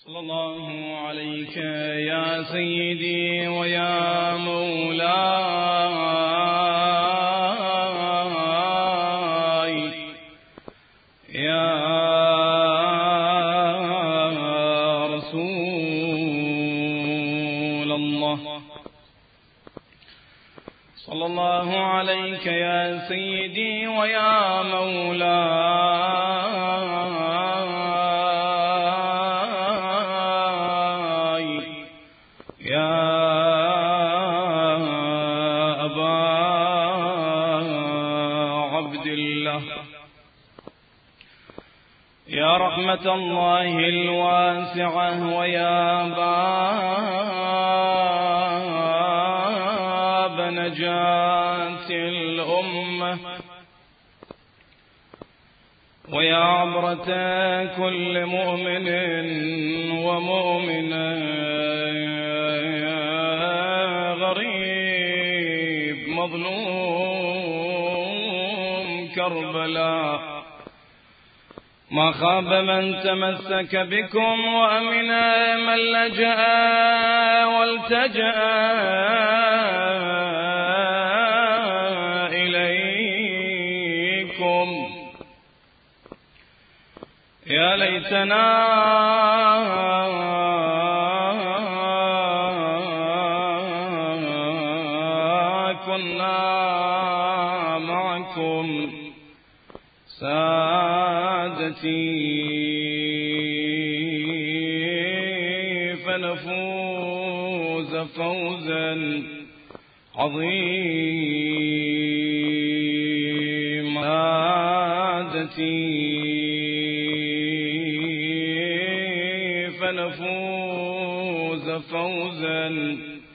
صلى الله عليك يا سيدي ويا مولاي يا رسول الله. صلى الله عليك يا سيدي ويا مولاي يا أبا عبد الله يا رحمة الله الواسعة ويا باب نجاة الأمة ويا عبرة كل مؤمن ومؤمنة غريب مظلوم كربلاء ما خاب من تمسك بكم وأمن من لجأ والتجأ إليكم. يا ليتنا كنا معكم سادتي فنفوز فوزا عظيما. سادتي فنفوز فوزا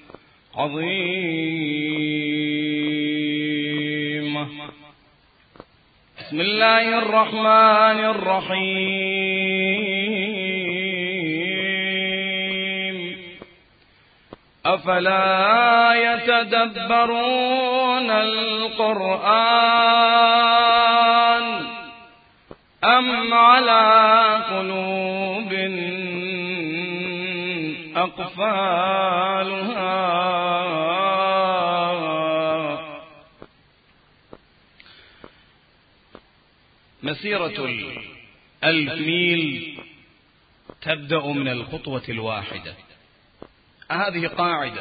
عظيما. بسم الله الرحمن الرحيم. أفلا يتدبرون القرآن أم على قلوب أقفالها. مسيرة 1000 ميل تبدأ من الخطوة الواحدة. هذه قاعدة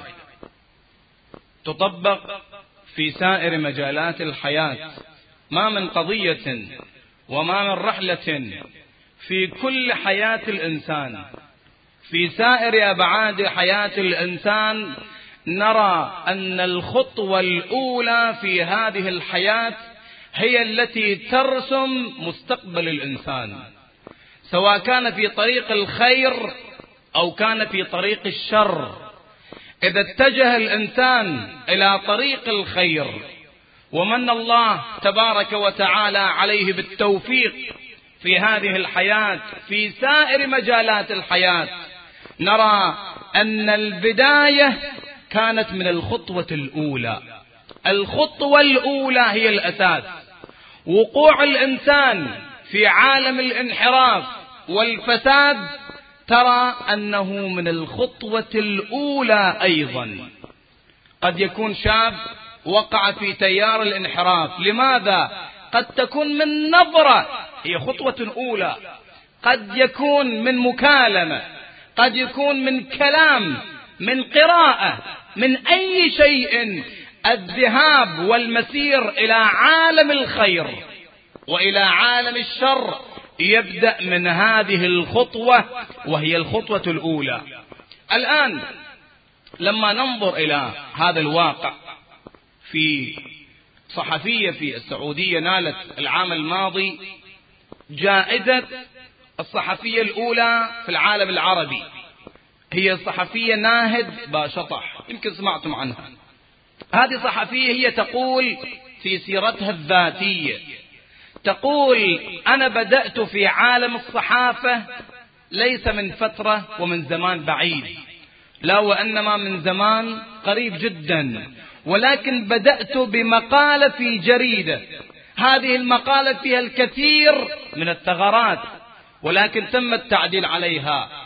تطبق في سائر مجالات الحياة، ما من قضية وما من رحلة في كل حياة الإنسان، في سائر أبعاد حياة الإنسان نرى أن الخطوة الأولى في هذه الحياة هي التي ترسم مستقبل الإنسان، سواء كان في طريق الخير أو كان في طريق الشر. إذا اتجه الإنسان إلى طريق الخير ومن الله تبارك وتعالى عليه بالتوفيق في هذه الحياة في سائر مجالات الحياة، نرى أن البداية كانت من الخطوة الأولى. الخطوة الأولى هي الأساس. وقوع الإنسان في عالم الانحراف والفساد ترى أنه من الخطوة الأولى أيضا. قد يكون شاب وقع في تيار الانحراف، لماذا؟ قد تكون من نظرة، هي خطوة أولى، قد يكون من مكالمة، قد يكون من كلام، من قراءة، من أي شيء. الذهاب والمسير إلى عالم الخير وإلى عالم الشر يبدأ من هذه الخطوة وهي الخطوة الأولى. الآن لما ننظر إلى هذا الواقع، في صحفية في السعودية نالت العام الماضي جائزة الصحفية الأولى في العالم العربي، هي الصحفية ناهد باشطح، يمكن سمعتم عنها. هذه صحفية هي تقول في سيرتها الذاتية، تقول: أنا بدأت في عالم الصحافة ليس من فترة ومن زمان بعيد، لا وإنما من زمان قريب جدا، ولكن بدأت بمقالة في جريدة، هذه المقالة فيها الكثير من الثغرات، ولكن تم التعديل عليها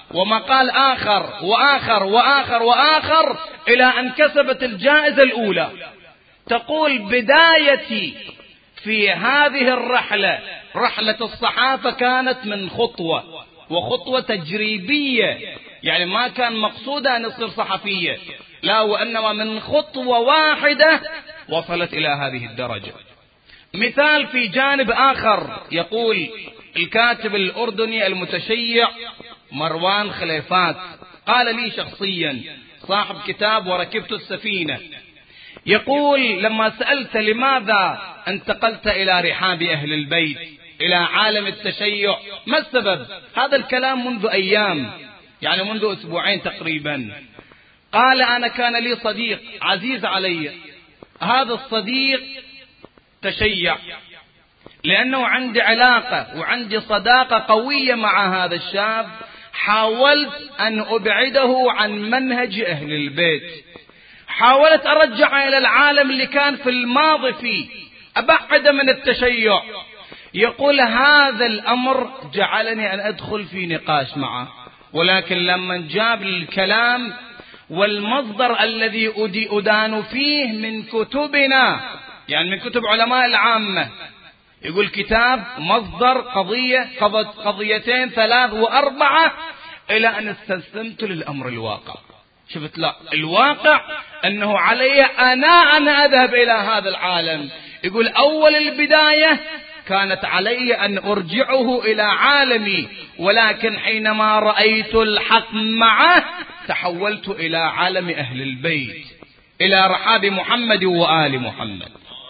ومقال آخر وآخر وآخر وآخر إلى أن كسبت الجائزة الأولى. تقول بدايتي في هذه الرحلة، رحلة الصحافة، كانت من خطوة، وخطوة تجريبية، يعني ما كان مقصودها أن تصير صحفية، لا، وإنما من خطوة واحدة وصلت إلى هذه الدرجة. مثال في جانب آخر، يقول الكاتب الأردني المتشيع مروان خليفات، قال لي شخصيا، صاحب كتاب وركبت السفينة، يقول لما سألت لماذا انتقلت إلى رحاب أهل البيت، إلى عالم التشيع، ما السبب؟ هذا الكلام منذ أيام، يعني منذ أسبوعين تقريبا. قال أنا كان لي صديق عزيز علي، هذا الصديق تشيع، لأنه عندي علاقة وعندي صداقة قوية مع هذا الشاب، حاولت أن أبعده عن منهج أهل البيت، حاولت أرجع إلى العالم اللي كان في الماضي فيه، أبعد من التشيع. يقول هذا الأمر جعلني أن أدخل في نقاش معه، ولكن لما جاب الكلام والمصدر الذي أدان فيه من كتبنا، يعني من كتب علماء العامة، يقول كتاب مصدر قضية قضيتين ثلاث وأربعة، إلى أن استسلمت للأمر الواقع. شفت؟ لا، الواقع أنه علي أنا أن أذهب إلى هذا العالم. يقول أول البداية كانت علي أن أرجعه إلى عالمي، ولكن حينما رأيت الحق معه تحولت إلى عالم أهل البيت، إلى رحاب محمد وآل محمد.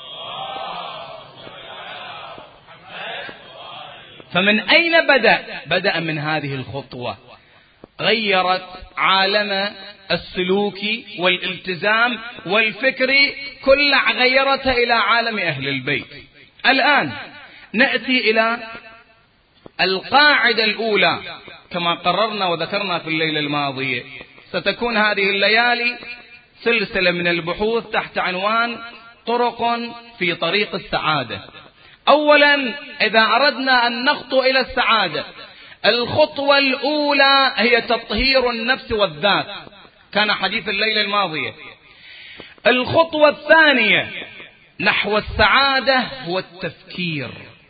فمن أين بدأ من هذه الخطوة، غيرت عالم السلوكي والالتزام والفكري كله، غيرته إلى عالم أهل البيت. الآن نأتي إلى القاعدة الأولى، كما قررنا وذكرنا في الليلة الماضية، ستكون هذه الليالي سلسلة من البحوث تحت عنوان طرق في طريق السعادة. أولا، إذا أردنا أن نخطو إلى السعادة، الخطوة الأولى هي تطهير النفس والذات، كان حديث الليلة الماضية. الخطوة الثانية نحو السعادة هو التفكير.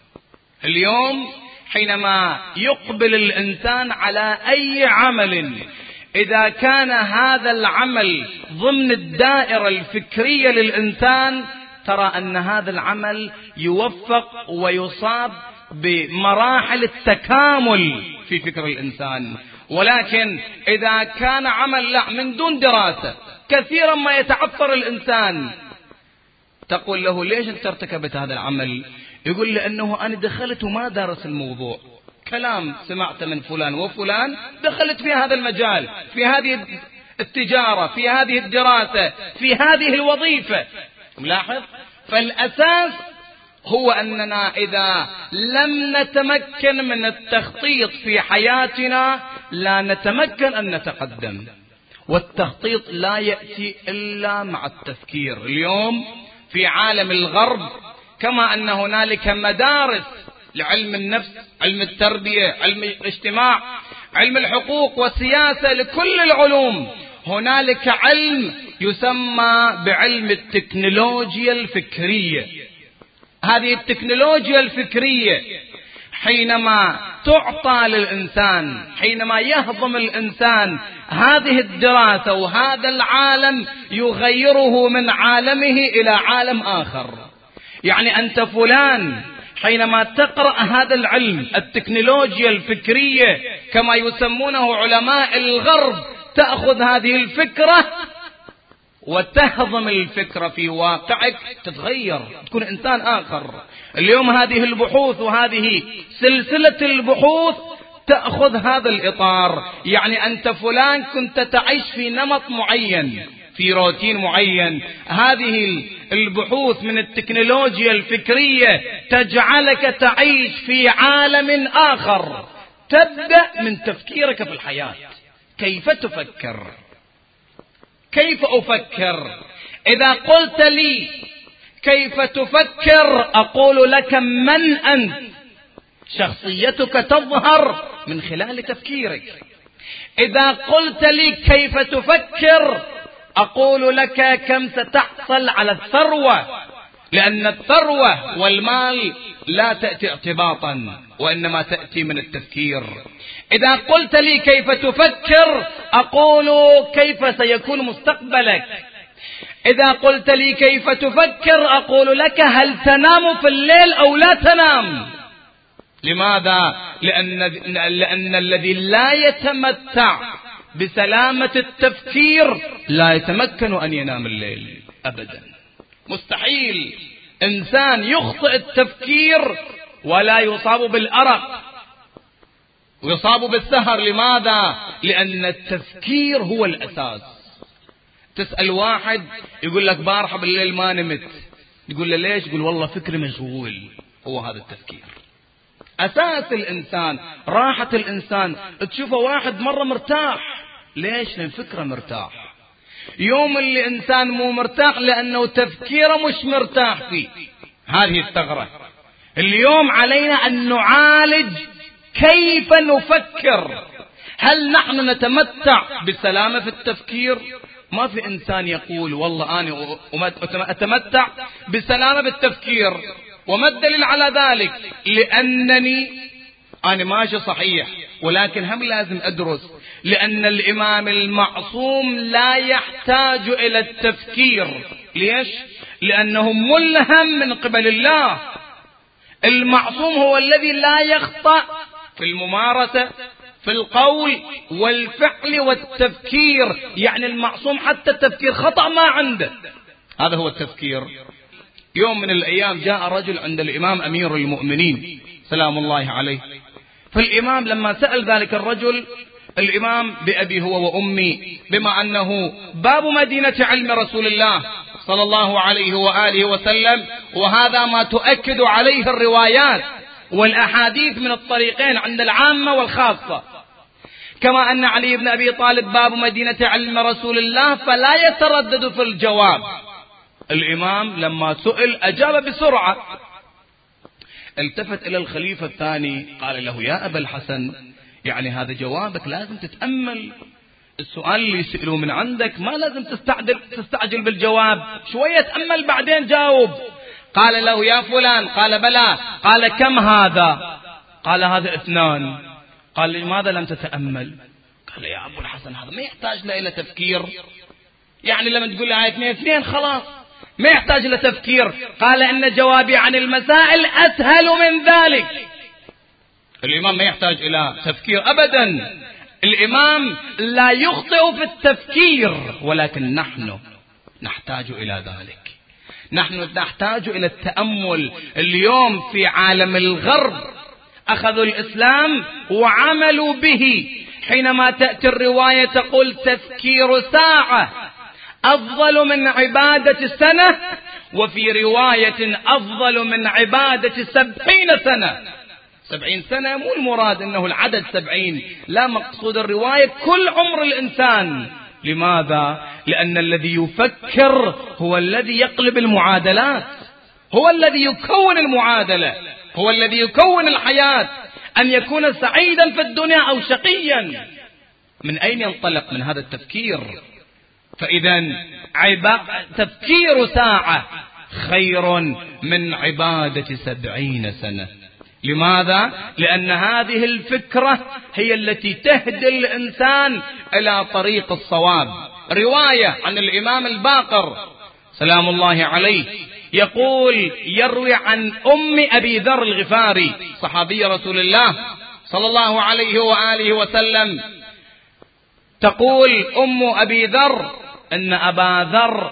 اليوم حينما يقبل الإنسان على أي عمل، إذا كان هذا العمل ضمن الدائرة الفكرية للإنسان، ترى أن هذا العمل يوفق ويصاب بمراحل التكامل في فكر الإنسان. ولكن إذا كان عمل لا من دون دراسة، كثيرا ما يتعثر الإنسان. تقول له ليش أنت ارتكبت هذا العمل؟ يقول لأنه أنا دخلت وما دارس الموضوع، كلام سمعت من فلان وفلان، دخلت في هذا المجال، في هذه التجارة، في هذه الدراسة، في هذه الوظيفة. ملاحظ؟ فالأساس هو أننا إذا لم نتمكن من التخطيط في حياتنا لا نتمكن أن نتقدم، والتخطيط لا يأتي إلا مع التفكير. اليوم في عالم الغرب، كما أن هنالك مدارس لعلم النفس، علم التربية، علم الاجتماع، علم الحقوق والسياسة، لكل العلوم هنالك علم يسمى بعلم التكنولوجيا الفكرية. هذه التكنولوجيا الفكرية حينما تعطى للإنسان، حينما يهضم الإنسان هذه الدراسة وهذا العالم، يغيره من عالمه إلى عالم آخر. يعني أنت فلان حينما تقرأ هذا العلم التكنولوجيا الفكرية كما يسمونه علماء الغرب، تأخذ هذه الفكرة وتهضم الفكرة في واقعك، تتغير، تكون إنسان آخر. اليوم هذه البحوث وهذه سلسلة البحوث تأخذ هذا الإطار. يعني أنت فلان كنت تعيش في نمط معين، في روتين معين، هذه البحوث من التكنولوجيا الفكرية تجعلك تعيش في عالم آخر. تبدأ من تفكيرك في الحياة، كيف تفكر، كيف أفكر. إذا قلت لي كيف تفكر، أقول لك من أنت. شخصيتك تظهر من خلال تفكيرك. إذا قلت لي كيف تفكر أقول لك كم ستحصل على الثروة، لأن الثروة والمال لا تأتي اعتباطا وإنما تأتي من التفكير. إذا قلت لي كيف تفكر أقول كيف سيكون مستقبلك. إذا قلت لي كيف تفكر أقول لك هل تنام في الليل أو لا تنام. لماذا؟ لأن الذي لا يتمتع بسلامة التفكير لا يتمكن أن ينام الليل أبدا. مستحيل إنسان يخطئ التفكير ولا يصاب بالأرق ويصاب بالسهر. لماذا؟ لأن التفكير هو الأساس. تسأل واحد يقول لك بارحة بالليل ما نمت، يقول له ليش؟ يقول والله فكري مشغول. هو هذا التفكير أساس الإنسان، راحة الإنسان. تشوفه واحد مرة مرتاح، ليش؟ لأن فكره مرتاح. يوم اللي إنسان مو مرتاح لأنه تفكيره مش مرتاح فيه. هذه الثغرة. اليوم علينا أن نعالج كيف نفكر. هل نحن نتمتع بسلامة في التفكير؟ ما في إنسان يقول والله أنا أتمتع بسلامة بالتفكير. وما الدليل على ذلك؟ لأنني أنا ماشي صحيح، ولكن هم لازم أدرس. لأن الإمام المعصوم لا يحتاج إلى التفكير. ليش؟ لأنه ملهم من قبل الله. المعصوم هو الذي لا يخطأ في الممارسة، في القول والفعل والتفكير. يعني المعصوم حتى التفكير خطأ ما عنده. هذا هو التفكير. يوم من الأيام جاء رجل عند الإمام أمير المؤمنين سلام الله عليه. فالإمام لما سأل ذلك الرجل، الإمام بأبي هو وأمي، بما أنه باب مدينة علم رسول الله صلى الله عليه وآله وسلم، وهذا ما تؤكد عليه الروايات والأحاديث من الطريقين عند العامة والخاصة، كما أن علي بن أبي طالب باب مدينة علم رسول الله، فلا يتردد في الجواب. الإمام لما سئل أجاب بسرعة. التفت إلى الخليفة الثاني قال له يا أبا الحسن، يعني هذا جوابك لازم تتأمل. السؤال اللي يسألوه من عندك ما لازم تستعجل بالجواب، شوية تأمل بعدين جاوب. قال له يا فلان، قال بلى. قال كم هذا؟ قال هذا 2. قال لماذا لم تتأمل؟ قال يا أبو الحسن هذا ما يحتاج إلى تفكير. يعني لما تقول لي 2 خلاص ما يحتاج إلى تفكير. قال إن جوابي عن المسائل أسهل من ذلك. الإمام ما يحتاج إلى تفكير أبدا. الإمام لا يخطئ في التفكير، ولكن نحن نحتاج إلى ذلك. نحن نحتاج إلى التأمل. اليوم في عالم الغرب أخذوا الإسلام وعملوا به. حينما تأتي الرواية تقول تفكير ساعة أفضل من عبادة سنة، وفي رواية أفضل من عبادة 70 سنة. 70 سنة مو المراد أنه العدد 70، لا، مقصود الرواية كل عمر الإنسان. لماذا؟ لأن الذي يفكر هو الذي يقلب المعادلات، هو الذي يكون المعادلة، هو الذي يكون الحياة، أن يكون سعيدا في الدنيا أو شقيا. من أين ينطلق؟ من هذا التفكير. فإذا تفكير ساعة خير من عبادة 70 سنة. لماذا؟ لأن هذه الفكرة هي التي تهدي الإنسان إلى طريق الصواب. رواية عن الإمام الباقر سلام الله عليه يقول، يروي عن أم أبي ذر الغفاري صحابي رسول الله صلى الله عليه وآله وسلم، تقول أم أبي ذر أن أبا ذر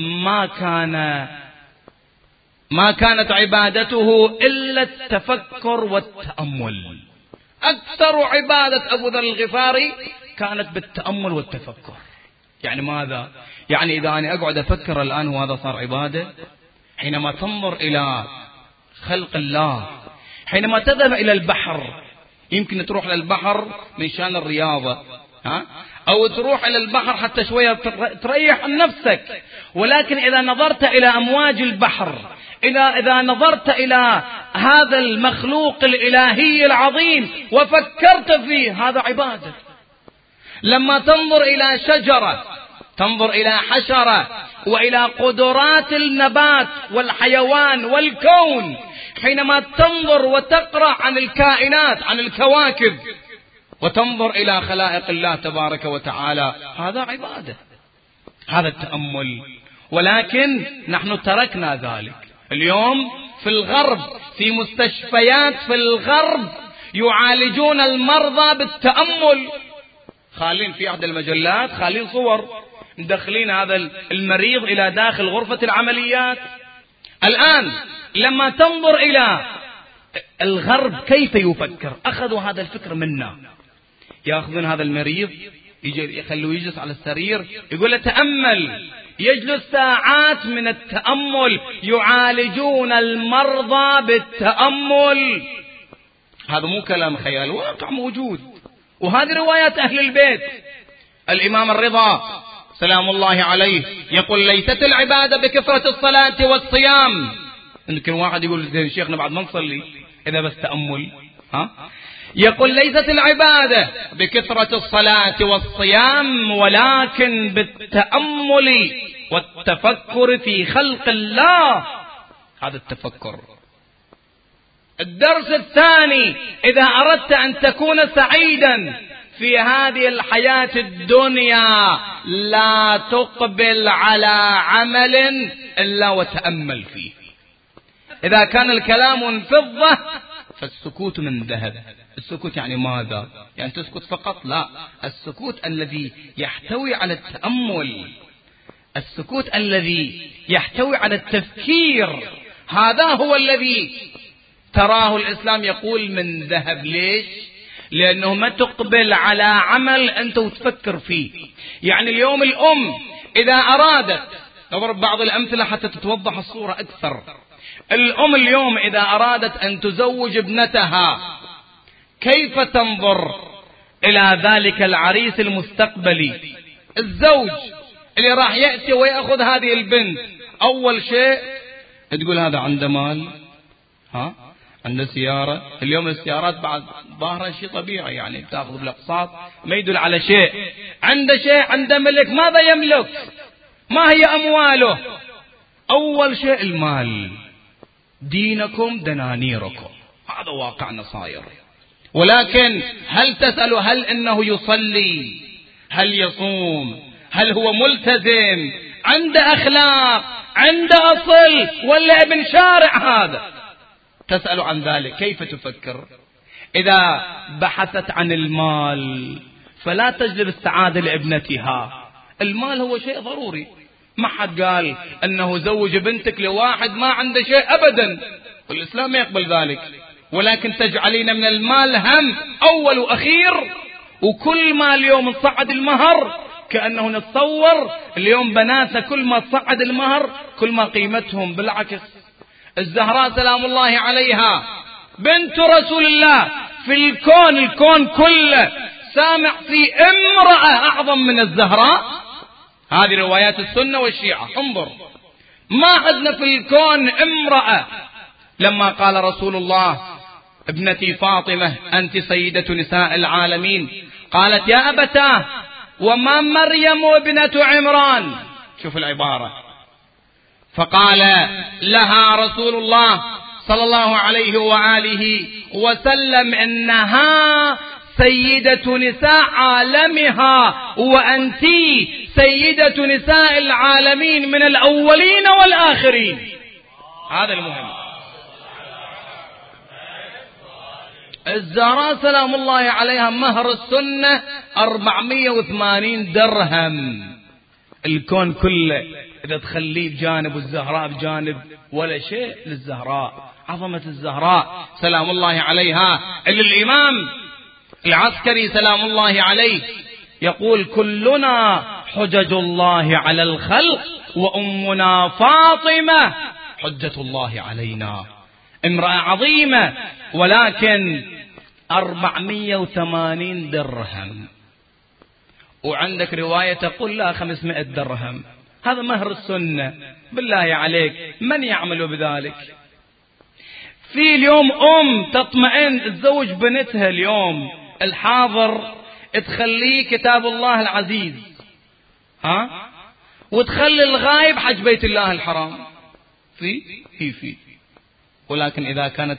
ما كانت عبادته إلا التفكر والتأمل. أكثر عبادة أبو ذر الغفاري كانت بالتأمل والتفكر. يعني ماذا؟ يعني إذا أنا أقعد أفكر الآن وهذا صار عبادة. حينما تنظر إلى خلق الله، حينما تذهب إلى البحر، يمكن تروح للبحر من شان الرياضة، أو تروح إلى البحر حتى شوية تريح عن نفسك، ولكن إذا نظرت إلى أمواج البحر، إذا نظرت إلى هذا المخلوق الإلهي العظيم وفكرت فيه، هذا عبادة. لما تنظر إلى شجرة، تنظر إلى حشرة، وإلى قدرات النبات والحيوان والكون، حينما تنظر وتقرأ عن الكائنات، عن الكواكب، وتنظر إلى خلائق الله تبارك وتعالى، هذا عبادة، هذا التأمل. ولكن نحن تركنا ذلك. اليوم في الغرب، في مستشفيات في الغرب يعالجون المرضى بالتأمل، خالين في أحد المجلات، خالين صور، مدخلين هذا المريض إلى داخل غرفة العمليات. الآن لما تنظر إلى الغرب كيف يفكر، أخذوا هذا الفكر منا، يأخذون هذا المريض يخلوه يجلس على السرير، يقول له تأمل، يجلس ساعات من التأمل، يعالجون المرضى بالتأمل. هذا مو كلام خيال، واقع موجود. وهذه روايات أهل البيت. الإمام الرضا سلام الله عليه يقول ليست العبادة بكثرة الصلاة والصيام. يمكن واحد يقول زين شيخنا بعد ما نصلي إذا بس تأمل، يقول ليست العبادة بكثرة الصلاة والصيام ولكن بالتأمل والتفكر في خلق الله. هذا التفكر. الدرس الثاني: إذا أردت أن تكون سعيدا في هذه الحياة الدنيا لا تقبل على عمل إلا وتأمل فيه. إذا كان الكلام من فضة فالسكوت من ذهب. السكوت يعني ماذا؟ يعني تسكت فقط؟ لا، السكوت الذي يحتوي على التأمل، السكوت الذي يحتوي على التفكير، هذا هو الذي تراه الإسلام يقول من ذهب. ليش؟ لأنه ما تقبل على عمل أنت وتفكر فيه. يعني اليوم الأم إذا أرادت، نضرب بعض الأمثلة حتى تتوضح الصورة أكثر. الأم اليوم إذا أرادت أن تزوج ابنتها كيف تنظر إلى ذلك العريس المستقبلي؟ الزوج اللي راح يأتي ويأخذ هذه البنت، أول شيء تقول هذا عنده مال، عنده سيارة. اليوم السيارات بعد ظاهرة شيء طبيعي، يعني بتاخذ بالأقساط، ما يدل على شيء. عنده شيء، عنده ملك. ماذا يملك؟ ما هي أمواله؟ أول شيء المال. دينكم دنانيركم، هذا واقعنا صاير. ولكن هل تسأل هل إنه يصلي؟ هل يصوم؟ هل هو ملتزم؟ عنده أخلاق؟ عنده أصل؟ ولا ابن شارع هذا؟ تسأل عن ذلك. كيف تفكر؟ إذا بحثت عن المال فلا تجلب السعادة لابنتها. المال هو شيء ضروري، ما حد قال أنه زوج بنتك لواحد ما عنده شيء أبدا، والإسلام ما يقبل ذلك. ولكن تجعلين من المال هم أول وأخير. وكل ما اليوم نصعد المهر كأنه نتصور اليوم بناتنا كل ما تصعد المهر كل ما قيمتهم. بالعكس، الزهراء سلام الله عليها بنت رسول الله في الكون كله سامع في امرأة أعظم من الزهراء. هذه روايات السنة والشيعة. انظر، ما عندنا في الكون امرأة. لما قال رسول الله ابنتي فاطمة أنت سيدة نساء العالمين، قالت يا أبتاه وما مريم ابنة عمران. شوف العبارة. فقال لها رسول الله صلى الله عليه وآله وسلم إنها سيدة نساء عالمها وأنت سيدة نساء العالمين من الأولين والآخرين. هذا المهم. الزهراء سلام الله عليها مهر السنة 480 درهم. الكون كله إذا تخليه بجانب والزهراء بجانب ولا شيء للزهراء. عظمة الزهراء سلام الله عليها. اللي الإمام العسكري سلام الله عليه يقول كلنا حجج الله على الخلق وأمنا فاطمة حجة الله علينا. امرأة عظيمة، ولكن 480 درهم. وعندك رواية تقول لا 500 درهم. هذا مهر السنة. بالله عليك من يعمل بذلك؟ في اليوم تطمئن تزوج بنتها اليوم الحاضر تخليه كتاب الله العزيز، وتخلي الغايب حج بيت الله الحرام، في ولكن إذا كانت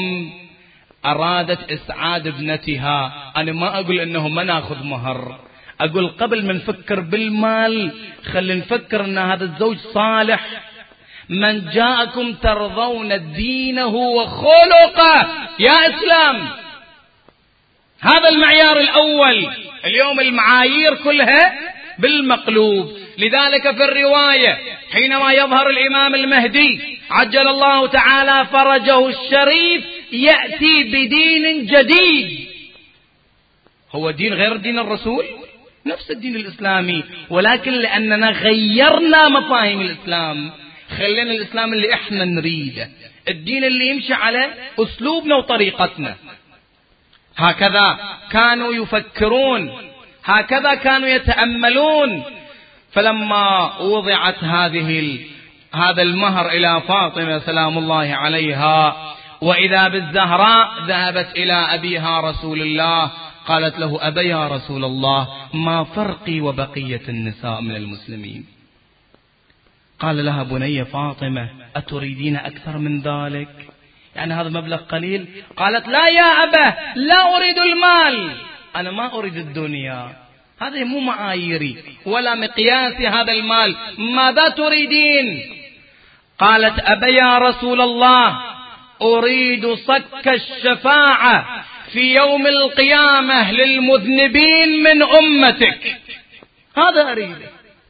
أرادت إسعاد ابنتها، أنا ما أقول إنه ما ناخذ مهر، أقول قبل ما نفكر بالمال خلي نفكر أن هذا الزوج صالح. من جاءكم ترضون دينه وخلقه، يا إسلام هذا المعيار الأول. اليوم المعايير كلها بالمقلوب. لذلك في الرواية حينما يظهر الإمام المهدي عجل الله تعالى فرجه الشريف يأتي بدين جديد، هو دين غير دين الرسول، نفس الدين الإسلامي، ولكن لأننا غيرنا مفاهيم الإسلام، خلينا الإسلام اللي إحنا نريده، الدين اللي يمشي على أسلوبنا وطريقتنا. هكذا كانوا يفكرون، هكذا كانوا يتأملون. فلما وضعت هذا المهر إلى فاطمة سلام الله عليها، وإذا بالزهراء ذهبت إلى أبيها رسول الله، قالت له: أبا يا رسول الله، ما فرقي وبقية النساء من المسلمين؟ قال لها: بني فاطمة، أتريدين أكثر من ذلك؟ يعني هذا مبلغ قليل؟ قالت: لا يا أبا، لا أريد المال، أنا ما أريد الدنيا، هذه مو معاييري ولا مقياسي هذا المال، ماذا تريدين؟ قالت: أبا يا رسول الله، أريد صك الشفاعة في يوم القيامة للمذنبين من أمتك، هذا أريده.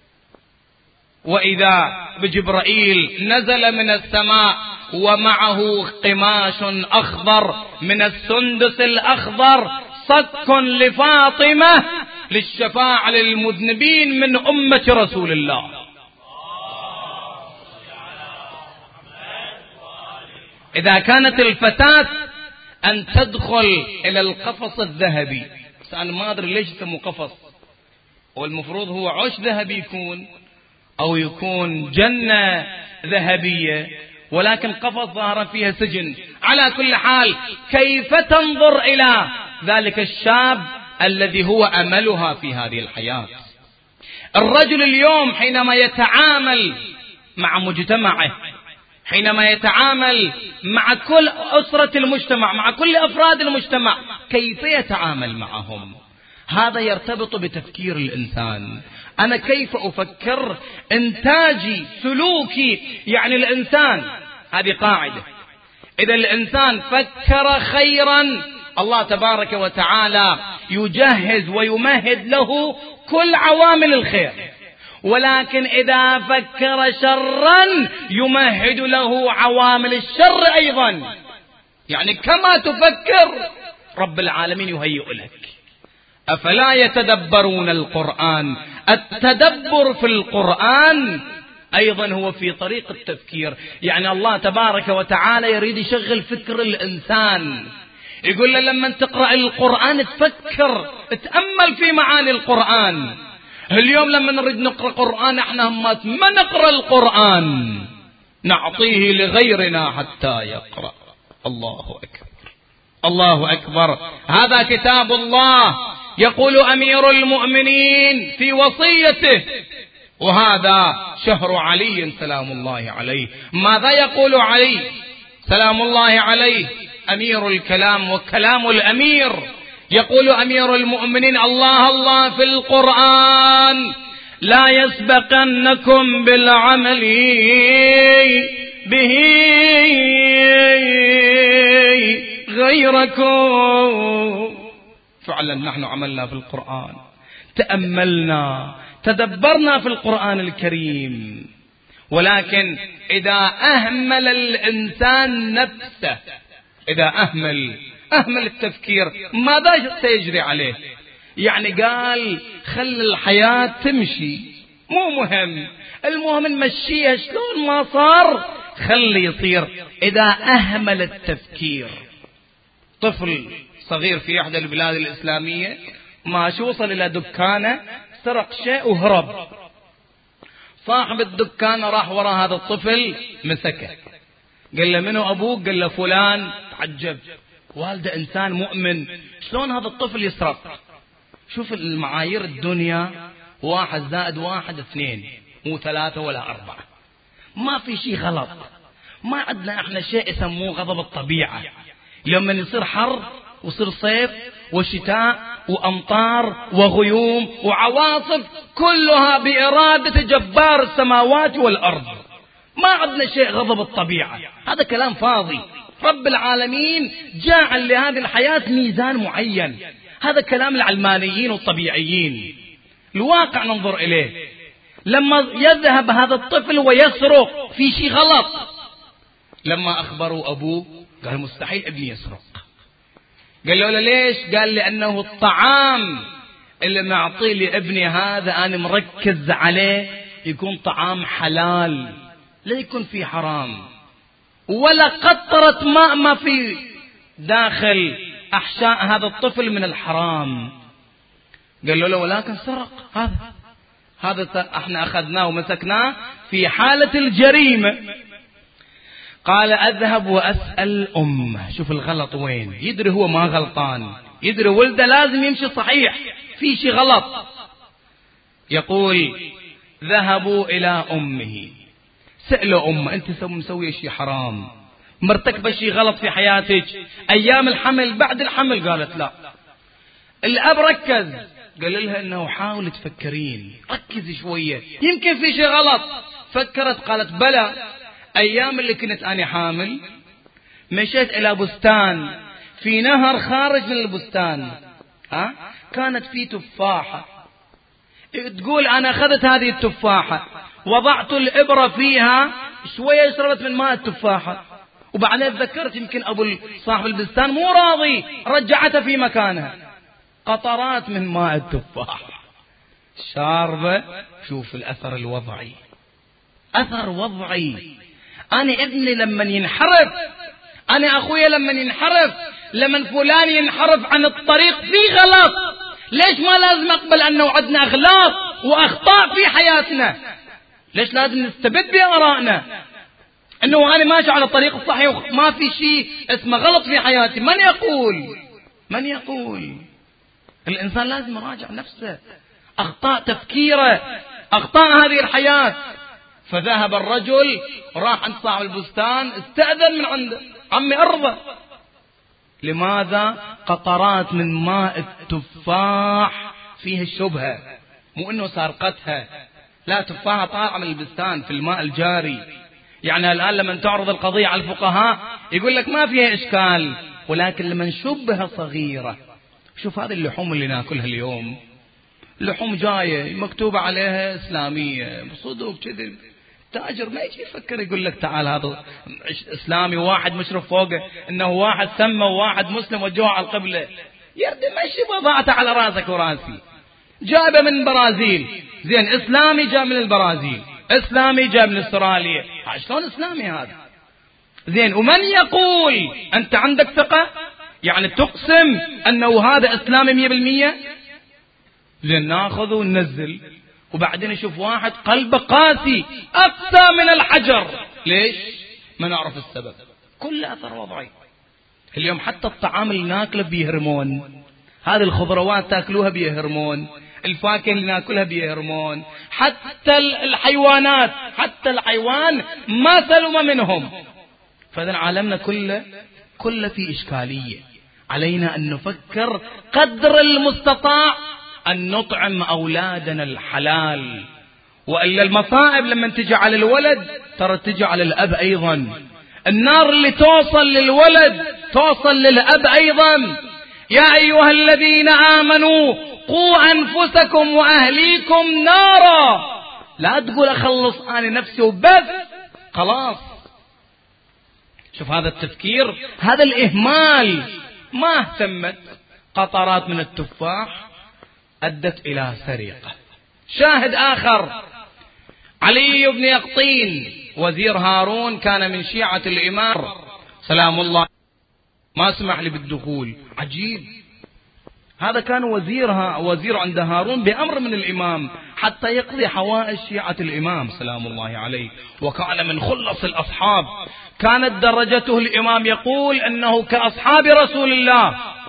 وإذا بجبرائيل نزل من السماء ومعه قماش أخضر من السندس الأخضر، صك لفاطمة للشفاعة للمذنبين من أمة رسول الله. إذا كانت الفتاة أن تدخل إلى القفص الذهبي، بس أنا ما أدري ليش يسموه قفص، والمفروض هو عش ذهبي يكون، أو يكون جنة ذهبية، ولكن قفص ظاهرا فيها سجن. على كل حال، كيف تنظر إلى ذلك الشاب الذي هو أملها في هذه الحياة؟ الرجل اليوم حينما يتعامل مع مجتمعه، حينما يتعامل مع كل أسرة المجتمع، مع كل أفراد المجتمع، كيف يتعامل معهم؟ هذا يرتبط بتفكير الإنسان. أنا كيف أفكر؟ إنتاجي، سلوكي، يعني الإنسان، هذه قاعدة، إذا الإنسان فكر خيرا الله تبارك وتعالى يجهز ويمهد له كل عوامل الخير، ولكن إذا فكر شرا يمهد له عوامل الشر أيضا. يعني كما تفكر رب العالمين يهيئ لك. أفلا يتدبرون القرآن؟ التدبر في القرآن أيضا هو في طريق التفكير. يعني الله تبارك وتعالى يريد يشغل فكر الإنسان، يقول له لما تقرأ القرآن تفكر، تأمل في معاني القرآن. اليوم لما نريد نقرأ قرآن احنا ما نقرأ القرآن، نعطيه لغيرنا حتى يقرأ. الله أكبر، الله أكبر. هذا كتاب الله، يقول أمير المؤمنين في وصيته، وهذا شهر علي سلام الله عليه. ماذا يقول علي سلام الله عليه؟ أمير الكلام وكلام الأمير. يقول أمير المؤمنين: الله الله في القرآن: لا يسبقنكم بالعمل به غيركم. فعلا نحن عملنا في القرآن، تأملنا، تدبرنا في القرآن الكريم، ولكن إذا أهمل الإنسان نفسه، إذا أهمل التفكير، ماذا سيجري عليه؟ يعني قال خل الحياة تمشي، مو مهم، المهم نمشيها، شلون ما صار خلي يصير. إذا أهمل التفكير، طفل صغير في إحدى البلاد الإسلامية ماشي وصل إلى دكانة، سرق شيء وهرب، صاحب الدكان راح وراء هذا الطفل مسكه، قال له: منو أبوك؟ قال له: فلان. تعجب، والده إنسان مؤمن، شلون هذا الطفل يسرق؟ شوف المعايير الدنيا 1 زائد 1 2، مو 3 ولا 4. ما في شيء غلط. ما عندنا احنا شيء يسموه غضب الطبيعة. لما يصير حر ويصير صيف وشتاء وأمطار وغيوم وعواصف، كلها بإرادة جبار السماوات والأرض. ما عندنا شيء غضب الطبيعة، هذا كلام فاضي. رب العالمين جاعل لهذه الحياة ميزان معين، هذا كلام العلمانيين والطبيعيين. الواقع ننظر إليه. لما يذهب هذا الطفل ويسرق، في شيء غلط. لما أخبروا أبوه قال مستحيل ابني يسرق. قال له ليش؟ قال لأنه الطعام اللي معطيه لابني هذا أنا مركز عليه يكون طعام حلال، لا يكون فيه حرام، ولا قطرة ماء ما في داخل أحشاء هذا الطفل من الحرام. قال له ولكن سرق. هذا احنا أخذناه ومسكناه في حالة الجريمة. قال أذهب وأسأل أمه. شوف الغلط وين. يدري هو ما غلطان، يدري ولده لازم يمشي صحيح، في شيء غلط. يقول ذهبوا إلى أمه، سألوا أمه أنت مسوي شيء حرام، مرتكبة شيء غلط في حياتك أيام الحمل بعد الحمل؟ قالت لا. الأب ركز، قال لها إنه حاول تفكرين، ركزي شوية يمكن في شيء غلط. فكرت قالت بلى، أيام اللي كنت أنا حامل مشيت إلى بستان، في نهر خارج من البستان كانت في تفاحة. تقول أنا أخذت هذه التفاحة وضعت الإبرة فيها، شوية شربت من ماء التفاحة، وبعدين تذكرت يمكن أبو صاحب البستان مو راضي، رجعتها في مكانها. قطرات من ماء التفاح شاربة. شوف الأثر الوضعي، أثر وضعي. أنا ابني لما ينحرف، أنا أخويا لما ينحرف، لما فلان ينحرف عن الطريق في غلط. ليش ما لازم أقبل أنه عندنا أغلاط وأخطاء في حياتنا؟ ليش لازم نستبد بآرائنا أنه أنا ماشي على الطريق الصحيح وما في شيء اسمه غلط في حياتي؟ من يقول؟ الإنسان لازم يراجع نفسه، أخطاء تفكيره، أخطاء هذه الحياة. فذهب الرجل راح عند صاحب البستان، استأذن من عنده، عمي أرضى. لماذا؟ قطرات من ماء التفاح فيها الشبهة، مو إنه سارقتها، لا، تفاحة طالعة من البستان في الماء الجاري. يعني الآن لما تعرض القضية على الفقهاء يقول لك ما فيها إشكال، ولكن لما شبهة صغيرة. شوف هذه اللحوم اللي ناكلها اليوم، اللحوم جاية مكتوبة عليها إسلامية بصدق كذب. تاجر ما يجي يفكر يقول لك تعال هذا إسلامي، واحد مشرف فوقه إنه واحد سمى وواحد مسلم وجوه على القبلة. يردي مشي بضاعته على راسك وراسي. جابه من البرازيل، زين إسلامي جاء من البرازيل، إسلامي جاء من استراليا، شلون إسلامي هذا؟ زين ومن يقول أنت عندك ثقة؟ يعني تقسم أنه هذا إسلامي 100%؟ زين ناخذ وننزل، وبعدين نشوف واحد قلبه قاسي أقسى من الحجر. ليش؟ ما نعرف السبب. كل أثر وضعي. اليوم حتى الطعام اللي ناكله فيه هرمون، هذه الخضروات تاكلوها بيه هرمون، الفاكهة اللي ناكلها بيه هرمون، حتى الحيوانات، حتى الحيوان ما سلم منهم. فإذا عالمنا كله في إشكالية. علينا أن نفكر قدر المستطاع أن نطعم أولادنا الحلال، وإلا المصائب لما تجي على الولد ترى تجي على الأب أيضا. النار اللي توصل للولد توصل للأب أيضا. يا أيها الذين آمنوا قوا أنفسكم وأهليكم نارا. لا تقول أخلص أنا نفسي وبس خلاص. شوف هذا التفكير، هذا الإهمال، ما اهتمت. قطرات من التفاح أدت إلى سرقة. شاهد آخر، علي بن يقطين وزير هارون كان من شيعة الإمام سلام الله، ما سمح لي بالدخول. عجيب، هذا كان وزير عند هارون بأمر من الإمام حتى يقضي حوائج شيعة الإمام سلام الله عليه، وكان من خلص الأصحاب. كانت درجته الإمام يقول أنه كأصحاب رسول الله،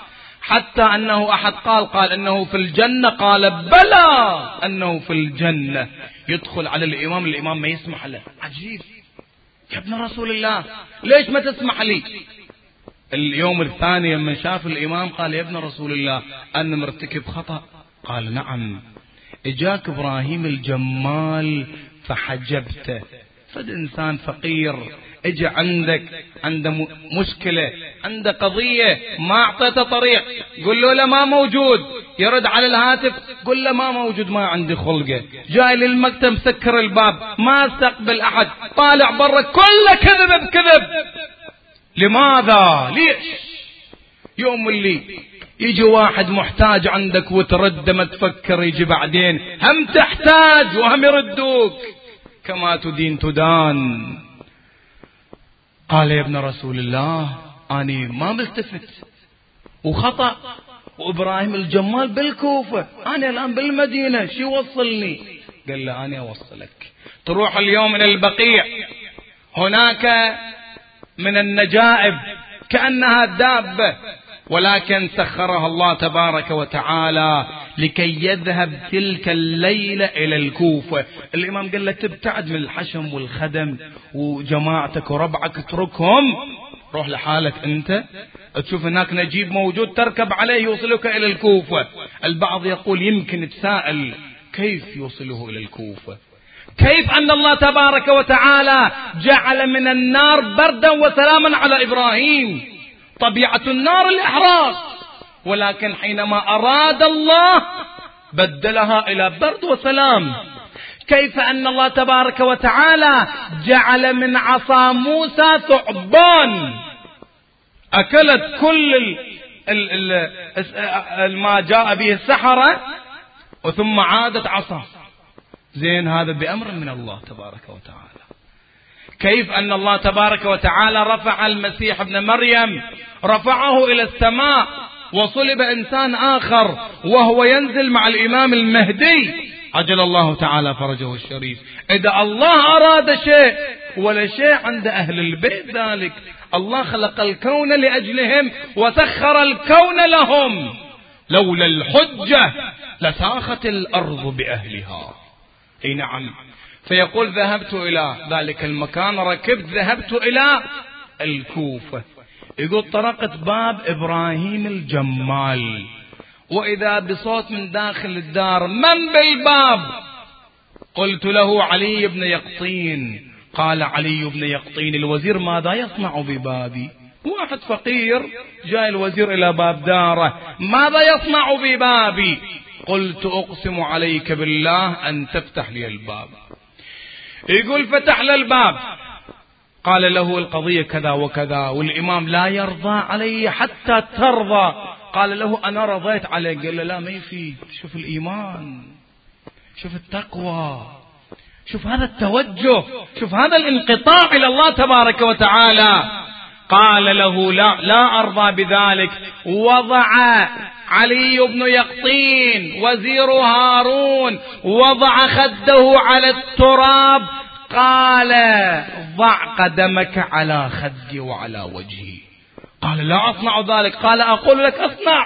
حتى أنه أحد قال أنه في الجنة، قال بلى أنه في الجنة. يدخل على الإمام ما يسمح له. عجيب يا ابن رسول الله، ليش ما تسمح لي؟ اليوم الثاني لما شاف الإمام قال يا ابن رسول الله أنا مرتكب خطأ. قال نعم، إجاك إبراهيم الجمال فحجبته. فد إنسان فقير اجى عندك عنده مشكلة، عنده قضية، ما أعطيته طريق، قل له لا ما موجود، يرد على الهاتف قل له ما موجود، ما عندي خلقه، جاي للمكتب مسكر الباب، ما استقبل أحد، طالع برا، كله كذب بكذب. لماذا؟ ليش؟ يوم اللي يجي واحد محتاج عندك وترد ما تفكر، يجي بعدين هم تحتاج وهم يردوك، كما تدين تدان. قال يا ابن رسول الله أنا ما ملتفت وخطأ، وإبراهيم الجمال بالكوفة، أنا الآن بالمدينة، شو يوصلني؟ قال له أنا أوصلك، تروح اليوم إلى البقيع، هناك من النجائب كأنها دابة، ولكن سخرها الله تبارك وتعالى لكي يذهب تلك الليلة إلى الكوفة. الإمام قال له تبتعد من الحشم والخدم وجماعتك وربعك، اتركهم، روح لحالك أنت، تشوف هناك نجيب موجود تركب عليه يوصلك إلى الكوفة. البعض يقول يمكن تساءل كيف يوصله إلى الكوفة؟ كيف أن الله تبارك وتعالى جعل من النار بردا وسلاما على إبراهيم؟ طبيعة النار الإحراق، ولكن حينما أراد الله بدلها إلى برد وسلام. كيف أن الله تبارك وتعالى جعل من عصا موسى ثعبان أكلت كل ما جاء به السحرة، وثم عادت عصا. زين، هذا بأمر من الله تبارك وتعالى. كيف أن الله تبارك وتعالى رفع المسيح ابن مريم، رفعه إلى السماء، وصلب إنسان آخر وهو ينزل مع الإمام المهدي عجل الله تعالى فرجه الشريف. إذا الله أراد شيء ولا شيء عند أهل البيت ذلك. الله خلق الكون لأجلهم وسخر الكون لهم، لولا الحجة لساخت الأرض بأهلها. اي نعم. فيقول ذهبت إلى ذلك المكان، ركبت ذهبت إلى الكوفة. يقول طرقت باب إبراهيم الجمال، وإذا بصوت من داخل الدار: من بالباب؟ قلت له: علي بن يقطين. قال علي بن يقطين: الوزير ماذا يصنع ببابي؟ واحد فقير جاء الوزير إلى باب داره، ماذا يصنع ببابي؟ قلت: أقسم عليك بالله أن تفتح لي الباب. يقول فتح له الباب، قال له: القضية كذا وكذا، والإمام لا يرضى علي حتى ترضى. قال له: أنا رضيت عليك. قال له: لا ما يفيد. شوف الإيمان، شوف التقوى، شوف هذا التوجه، شوف هذا الانقطاع إلى الله تبارك وتعالى. قال له: لا أرضى بذلك. وضع علي بن يقطين وزير هارون وضع خده على التراب، قال: ضع قدمك على خدي وعلى وجهي. قال: لا أصنع ذلك. قال: أقول لك أصنع.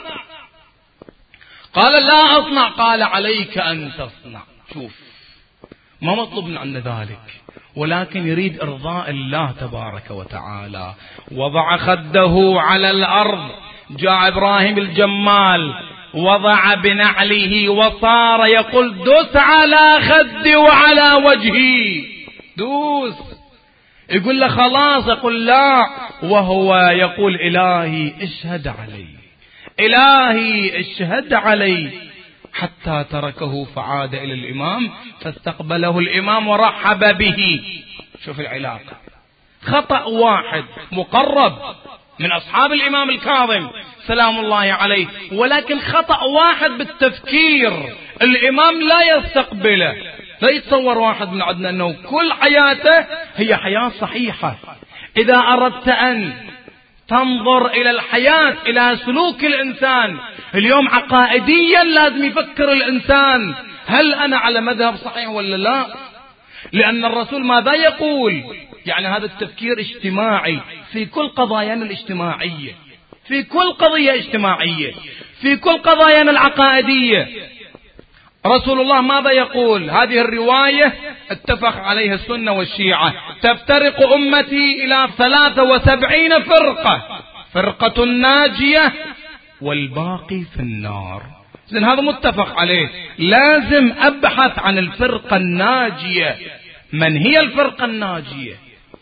قال: لا أصنع. قال: عليك أن تصنع. شوف، ما مطلوب من عنا ذلك، ولكن يريد إرضاء الله تبارك وتعالى. وضع خده على الأرض. جاء إبراهيم الجمال وضع بنعله وصار يقول: دوس على خدي وعلى وجهي، دوس. يقول له: خلاص. يقول: لا. وهو يقول: إلهي اشهد علي، إلهي اشهد علي. حتى تركه فعاد إلى الإمام، فاستقبله الإمام ورحب به. شوف العلاقة. خطأ واحد مقرب من أصحاب الإمام الكاظم سلام الله عليه، ولكن خطأ واحد بالتفكير، الإمام لا يستقبله. لا يتصور واحد من عندنا أنه كل حياته هي حياة صحيحة. إذا أردت أن تنظر إلى الحياة، إلى سلوك الإنسان اليوم عقائديا، لازم يفكر الإنسان: هل أنا على مذهب صحيح ولا لا؟ لأن الرسول ماذا يقول؟ يعني هذا التفكير اجتماعي في كل قضايانا الاجتماعية، في كل قضية اجتماعية، في كل قضايانا العقائدية. رسول الله ماذا يقول؟ هذه الرواية اتفق عليها السنة والشيعة: تفترق أمتي إلى 73 فرقة، فرقة ناجية والباقي في النار. إذن هذا متفق عليه. لازم أبحث عن الفرقة الناجية. من هي الفرقة الناجية؟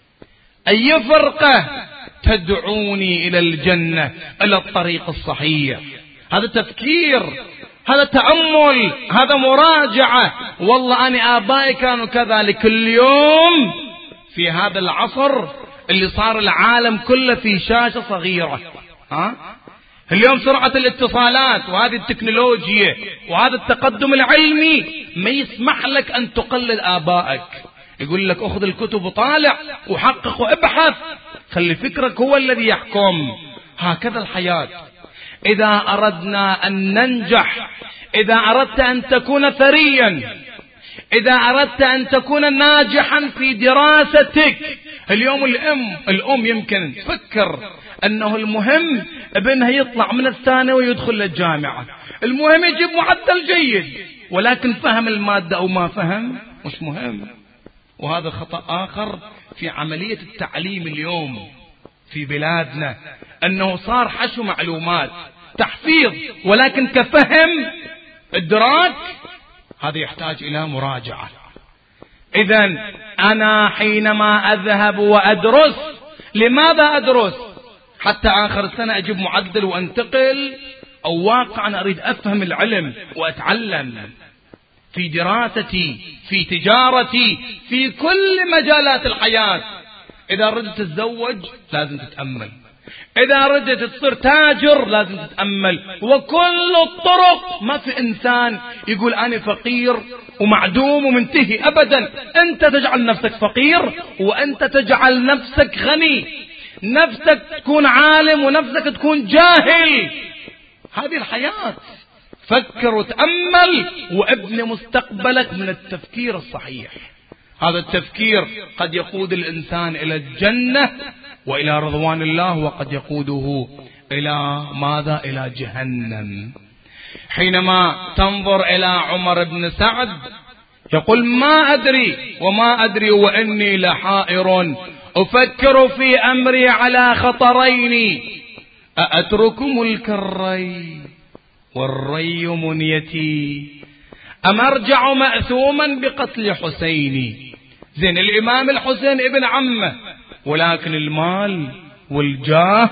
أي فرقة تدعوني إلى الجنة، إلى الطريق الصحيح؟ هذا تفكير، هذا تأمل، هذا مراجعة. والله أنا آبائي كانوا كذلك. اليوم في هذا العصر اللي صار العالم كله في شاشة صغيرة، اليوم سرعة الاتصالات وهذه التكنولوجيا وهذا التقدم العلمي ما يسمح لك أن تقلد آبائك. يقول لك أخذ الكتب وطالع وحقق وابحث، خلي فكرك هو الذي يحكم. هكذا الحياة. إذا أردنا أن ننجح، إذا أردت أن تكون ثريا، إذا أردت أن تكون ناجحا في دراستك. اليوم الأم يمكن تفكر أنه المهم ابنها يطلع من الثانوي ويدخل للجامعة، المهم يجيب معدل جيد، ولكن فهم المادة أو ما فهم مش مهم. وهذا خطأ آخر في عملية التعليم اليوم في بلادنا، أنه صار حشو معلومات، تحفيظ، ولكن كفهم إدراك هذا يحتاج إلى مراجعة. إذن أنا حينما أذهب وأدرس، لماذا أدرس؟ حتى آخر السنة أجيب معدل وأنتقل، أو واقعا أريد أفهم العلم وأتعلم في دراستي، في تجارتي، في كل مجالات الحياة. إذا ردت تتزوج لازم تتأمل، إذا ردت تصير تاجر لازم تتأمل. وكل الطرق، ما في إنسان يقول أنا فقير ومعدوم ومنتهي أبدا. أنت تجعل نفسك فقير وأنت تجعل نفسك غني، نفسك تكون عالم ونفسك تكون جاهل. هذه الحياة. فكر وتأمل وابن مستقبلك من التفكير الصحيح. هذا التفكير قد يقود الإنسان إلى الجنة وإلى رضوان الله، وقد يقوده إلى ماذا؟ إلى جهنم. حينما تنظر إلى عمر بن سعد يقول: ما أدري وما أدري وإني لحائر أفكر في أمري على خطرين، أأترك ملك الري والري منيتي أم أرجع مأثوما بقتل حسيني. زين، الإمام الحسين ابن عمه، ولكن المال والجاه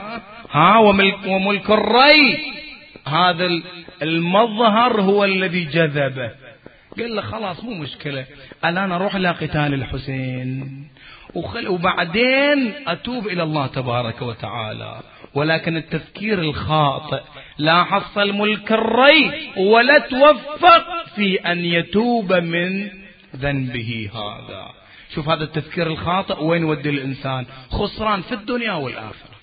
وملك الري، هذا المظهر هو الذي جذبه. قال له خلاص مو مشكلة، الآن أروح إلى قتال الحسين وبعدين أتوب إلى الله تبارك وتعالى. ولكن التفكير الخاطئ لا حصل ملك الري ولا توفق في أن يتوب من ذنبه. هذا شوف، هذا التفكير الخاطئ وين يودي الإنسان؟ خسران في الدنيا والآخرة.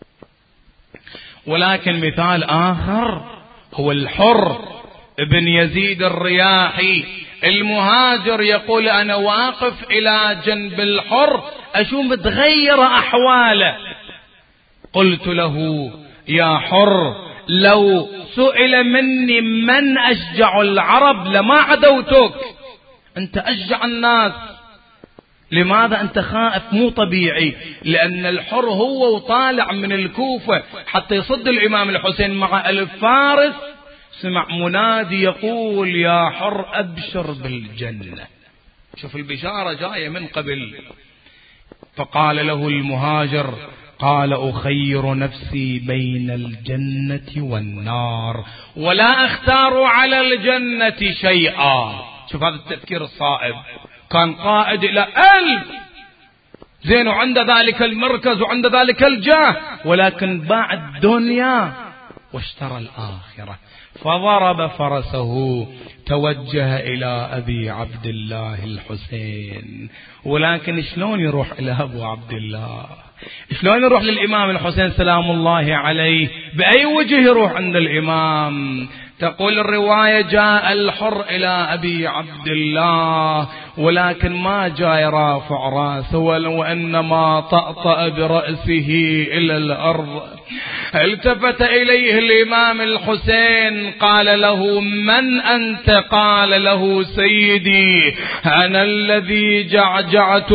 ولكن مثال آخر هو الحر ابن يزيد الرياحي المهاجر، يقول: أنا واقف إلى جنب الحر أشوف تغير أحواله. قلت له: يا حر، لو سئل مني من أشجع العرب لما عدوتك، أنت أشجع الناس. لماذا أنت خائف؟ مو طبيعي، لأن الحر هو وطالع من الكوفة حتى يصد الإمام الحسين مع 1000 فارس، سمع منادي يقول: يا حر أبشر بالجنة. شوف البشارة جاية من قبل. فقال له المهاجر: قال: أخير نفسي بين الجنة والنار ولا أختار على الجنة شيئا. شوف هذا التفكير الصائب. كان قائد إلى 1000، زين، وعند ذلك المركز وعند ذلك الجاه، ولكن باع الدنيا واشترى الآخرة. فضرب فرسه توجه إلى أبي عبد الله الحسين. ولكن شلون يروح إلى أبو عبد الله؟ شلون يروح للإمام الحسين سلام الله عليه؟ بأي وجه يروح عند الإمام؟ تقول الرواية: جاء الحر إلى أبي عبد الله، ولكن ما جاء رافع رأسه، وإنما طأطأ برأسه إلى الأرض التفت إليه الإمام الحسين قال له: من أنت؟ قال له: سيدي، أنا الذي جعجعت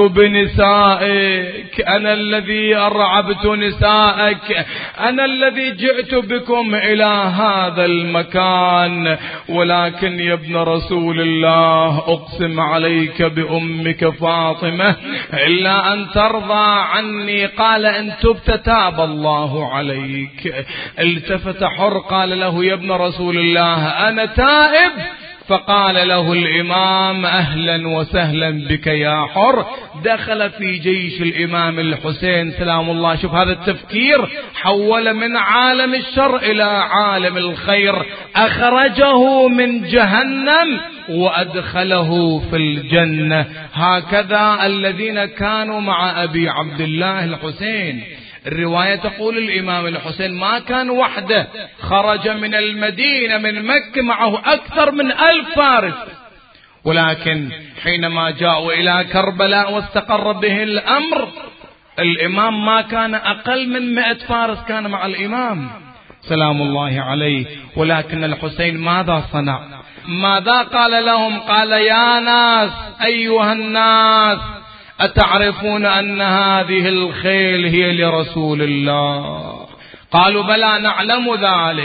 بنسائك، أنا الذي أرعبت نسائك، أنا الذي جئت بكم إلى هذا المكان، ولكن يا ابن رسول الله أقسم عليك بأمك فاطمة إلا أن ترضى عني. قال: إن تبت تاب الله عليك. التفت حر قال له: يا ابن رسول الله أنا تائب. فقال له الإمام: أهلا وسهلا بك يا حر. دخل في جيش الإمام الحسين سلام الله. شوف هذا التفكير، حول من عالم الشر إلى عالم الخير، أخرجه من جهنم وأدخله في الجنة. هكذا الذين كانوا مع أبي عبد الله الحسين. الرواية تقول الإمام الحسين ما كان وحده، خرج من المدينة من مكة معه أكثر من 1000 فارس، ولكن حينما جاءوا إلى كربلاء واستقر به الأمر، الإمام ما كان أقل من 100 فارس كان مع الإمام سلام الله عليه. ولكن الحسين ماذا صنع؟ ماذا قال لهم؟ قال: يا ناس، أيها الناس، أتعرفون أن هذه الخيل هي لرسول الله؟ قالوا: بلى نعلم ذلك.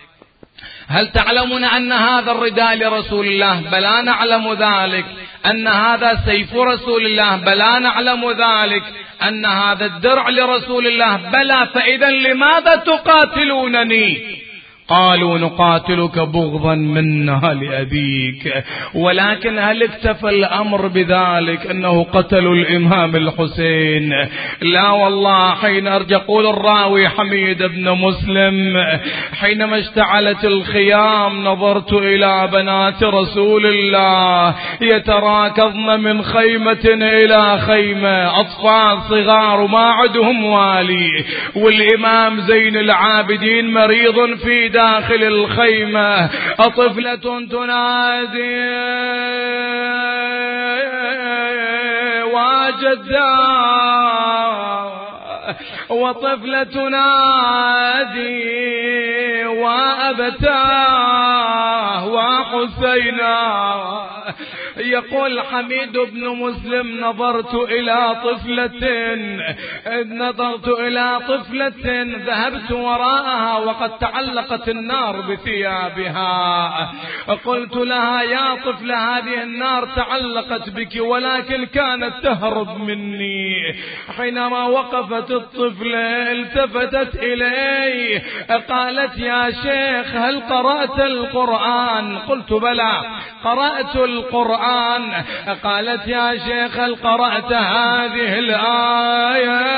هل تعلمون أن هذا الرداء لرسول الله؟ بلى نعلم ذلك. أن هذا سيف رسول الله؟ بلى نعلم ذلك. أن هذا الدرع لرسول الله؟ بلى. فإذا لماذا تقاتلونني؟ قالوا: نقاتلك بغضا منا لأبيك. ولكن هل اكتفى الأمر بذلك أنه قتلوا الإمام الحسين؟ لا والله. حين يقول الراوي حميد بن مسلم: حينما اشتعلت الخيام نظرت إلى بنات رسول الله يتراكضن من خيمة إلى خيمة، أطفال صغار ما عدهم والي، والإمام زين العابدين مريض في داخل الخيمة، طفلة تنادي: وجداه، وطفلة تنادي: وأبتاه، وحسينا. يقول حميد بن مسلم: نظرت إلى طفلة ذهبت وراءها وقد تعلقت النار بثيابها، قلت لها: يا طفلة، هذه النار تعلقت بك ولكن كانت تهرب مني. حينما وقفت الطفلة التفتت إلي قالت: يا شيخ، هل قرأت القرآن؟ قلت: بلى، قرأت القرآن. قالت: يا شيخ، هل قرأت هذه الآية: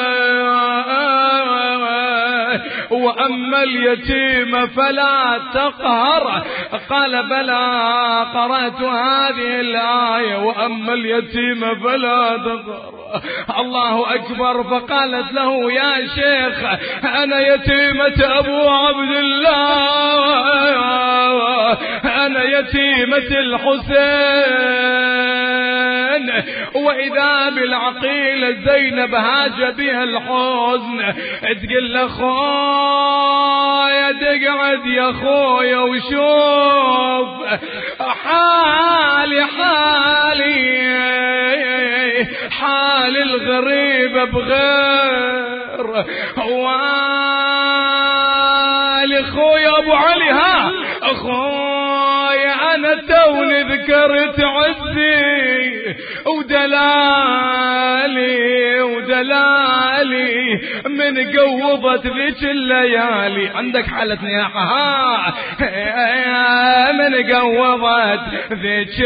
وأما اليتيم فلا تقهر؟ قال: بلى، قرأت هذه الآية: وأما اليتيم فلا تقهر. الله أكبر. فقالت له: يا شيخ، أنا يتيمة أبو عبد الله، أنا يتيمة الحسين. وإذا بالعقيلة زينب هاج بها الحزن، تقول له: خويا تقعد يا خويا وشوف حالي حال الغريب بغير، والي خويا ابو علي، ها خويا انا توني ذكرت عزي ودلالي من قوضت ذيك الليالي. عندك حالتنا يا ها، من قوضت ذيك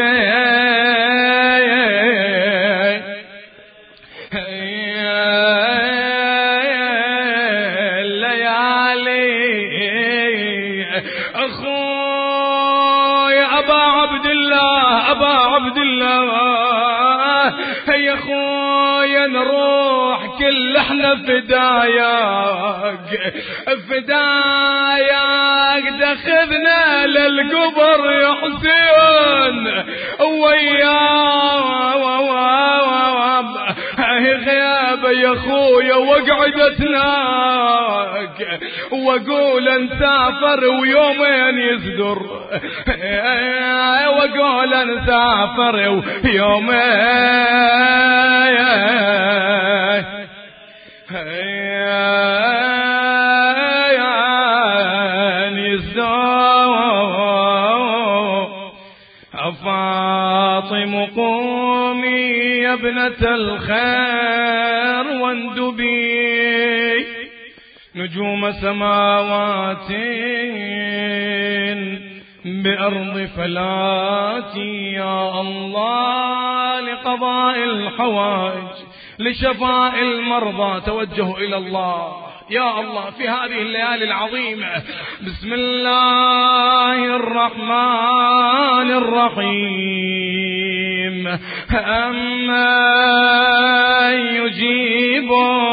الليالي. اخويا ابا عبد الله يا خويا نروح كل احنا فداياك دخذنا للقبر يا حسين وياه غياب يا اخويا وقعدتناك واقول نسافر ويومين يصدر، واقول نسافر ويومين فاطم قومي يا ابنة الخير واندبي نجوم سماوات بأرض فلاتي يا الله لقضاء الحوائج لشفاء المرضى. توجهوا إلى الله يا الله في هذه الليالي العظيمة. بسم الله الرحمن الرحيم. أمن يجيب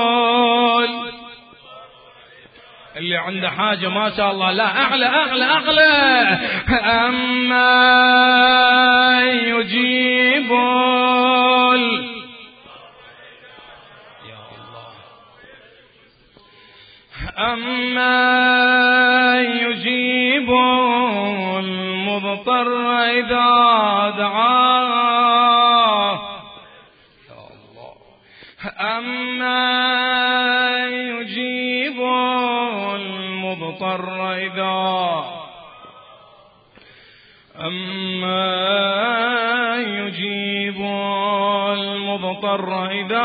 اللي عنده حاجة ما شاء الله لا أعلى أعلى أعلى. أمن يجيب أمن يجيب المضطر إذا دعاه يا الله. أمن يجيب المضطر إذا أمن يجيب المضطر إذا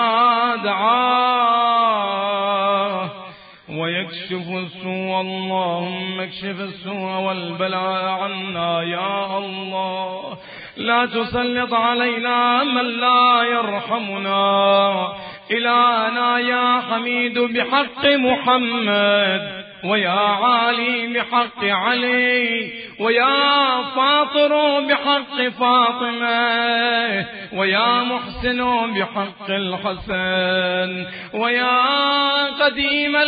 دعاه ويكشف السوء. اللهم اكشف السوء والبلاء عنا يا الله. لا تسلط علينا من لا يرحمنا. إلهنا يا حميد بحق محمد ويا عالي بحق علي ويا فاطر بحق فاطمة ويا محسن بحق الحسن ويا قديم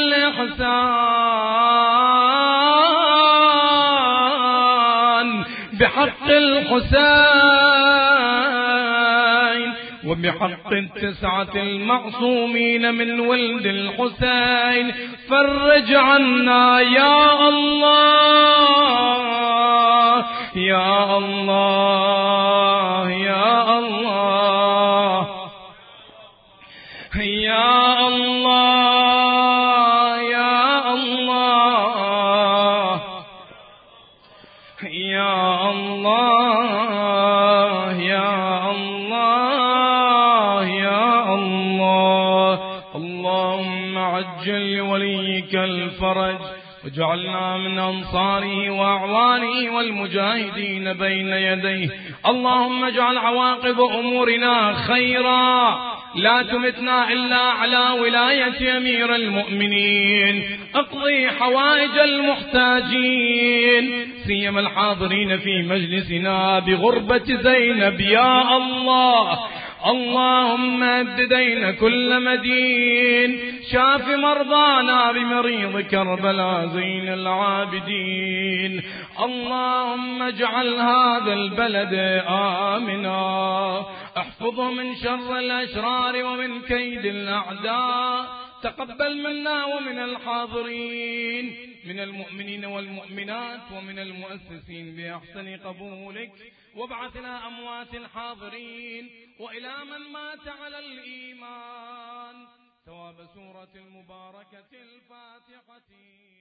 الإحسان بحق الحسين وبحق 9 المعصومين من ولد الحسين. فرج عنا يا الله يا الله يا الله يا الله يا الله يا الله يا الله يا الله. اللهم عجل لوليك الفرج واجعلنا من أنصاره وأعوانه والمجاهدين بين يديه. اللهم اجعل عواقب أمورنا خيرا. لا تمتنا إلا على ولاية أمير المؤمنين. اقضي حوائج المحتاجين سيما الحاضرين في مجلسنا بغربة زينب يا الله. اللهم اد دين كل مدين. شاف مرضانا بمريض كربلاء زين العابدين. اللهم اجعل هذا البلد آمنا. احفظه من شر الأشرار ومن كيد الأعداء. تقبل منا ومن الحاضرين من المؤمنين والمؤمنات ومن المؤسسين بأحسن قبولك. وابعثنا أموات الحاضرين وإلى من مات على الإيمان ثواب سورة المباركة الفاتحة.